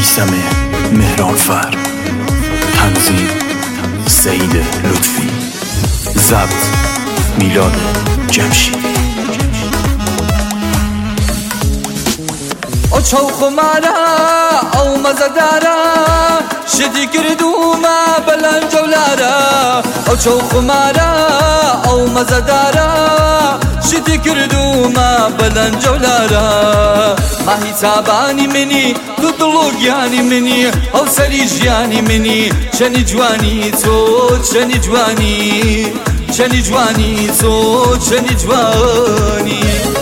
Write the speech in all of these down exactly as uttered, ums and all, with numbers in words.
میثم مهرانفر، تنظیم سعید لطفی، ضبط میلاد جمشیدی. او چوخ مارا او مزدارا شدی کردوما بلند جولارا. او چوخ مارا او مزدارا شدی کردوما بلند جولارا. ماهی تابانی منی تو دلوگیانی منی او سری جیانی منی. چنی جوانی تو چنی جوانی، چنی جوانی تو چنی جوانی.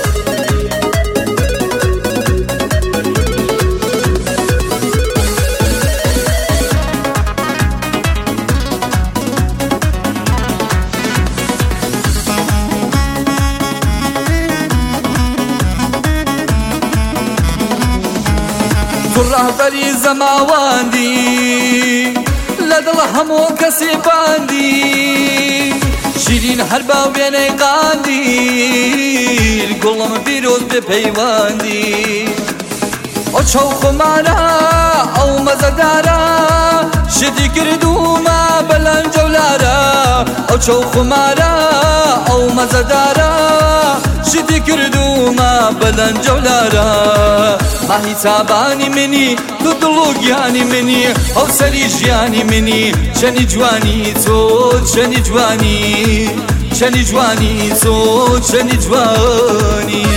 تو رهبری زماواندی لدل همو کسی باندی. شیرین هر باوینه قاندی گلم بیروز بپیواندی. او چوخ مارا او مزدارا شدی کردوما بلند جولارا. او چوخ مارا او مزدارا شدی کردوما بلند جولارا. ماهی تابانی منی تو دلوگیانی منی او سری جیانی منی. چنی جوانی تو چنی جوانی، چنی جوانی تو چنی جوانی.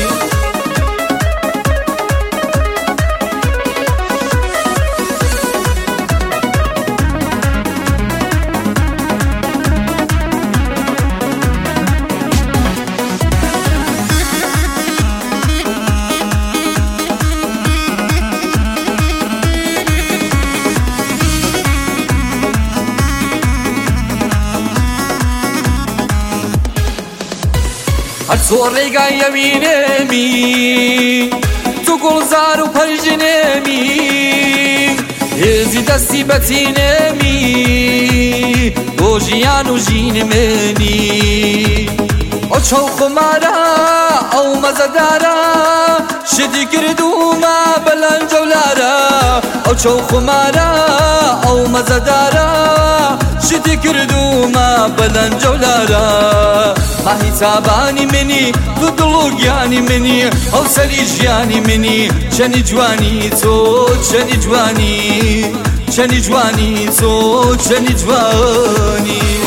هر زۆڕێگای ئەوینێمی تو گوڵزار و پەرژنێمی. هێزی دەستی بەتینێمی بۆ ژیان و ژینمێنی. ئەو چەوخ مارا ئەو مەزەدارە شدی کردوما بەلەند جەولارە. ئەو چەوخ مارا ئەو مەزەدارە شدی کردوما بەلەند جەولارە. ماهی تابانی منی تو دلوگیانی منی او سری جیانی منی. چنی جوانی تو چنی جوانی، چنی جوانی تو چنی جوانی.